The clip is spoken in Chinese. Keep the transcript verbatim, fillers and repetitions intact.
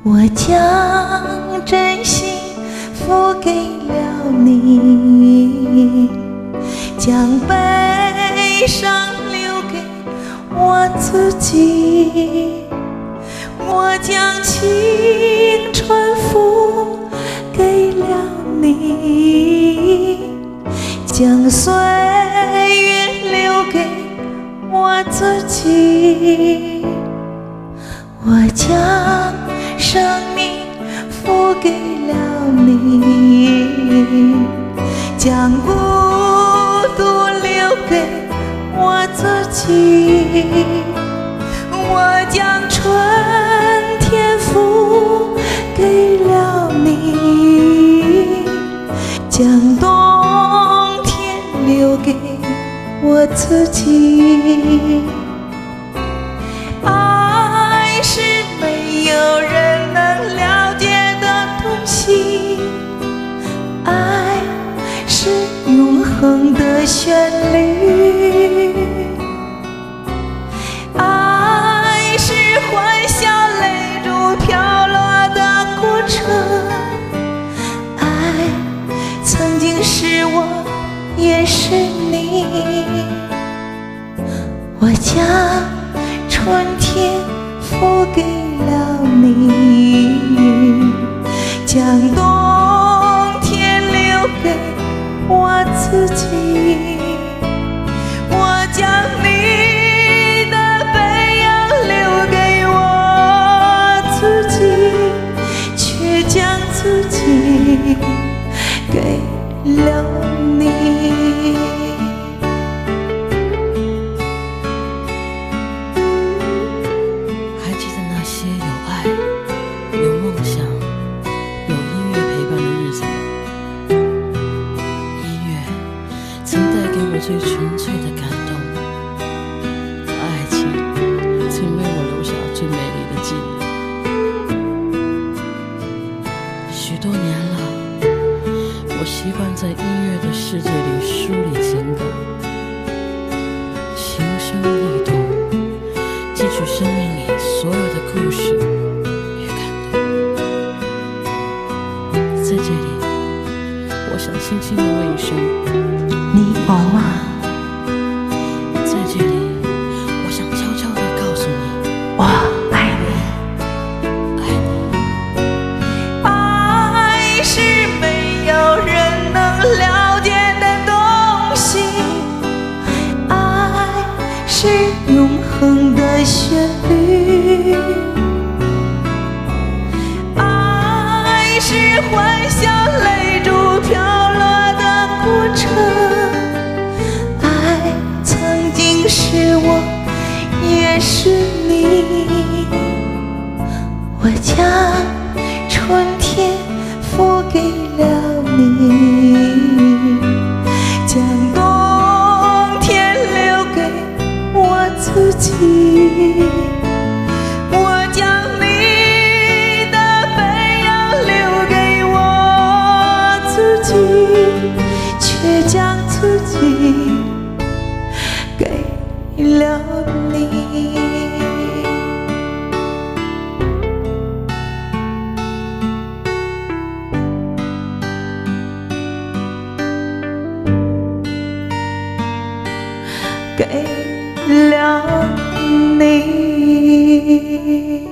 我将真心付给了你，将悲伤留给我自己，我将青春付给了你，将岁月留给我自己，我将生命付给了你，将孤独留给我自己，我将春天付给了你，将冬天留给我自己。爱是没有人能了解的东西，爱是永恒的旋律，爱是欢笑泪珠飘落的过程，爱曾经是我也是你，我将春天付给了你，将冬天留给我自己，我将你的背影留给我自己，却将自己给了你。 最纯粹的感动，爱情曾为我留下最美丽的记忆。许多年了，我习惯在音乐的世界里梳理情感，情深意动，汲取生命里所有的故事与感动。在这里，我想轻轻地问一声， 你好吗？ 在这里，我想悄悄地告诉你， 我爱你。 爱你。 爱是没有人能了解的东西，爱是永恒的旋律，爱是欢笑泪珠飘落的过程，爱曾经是我也是你，我将春天付给了你，将冬天留给我自己，我将你的背影留给我自己，却将自己给了你。给了你。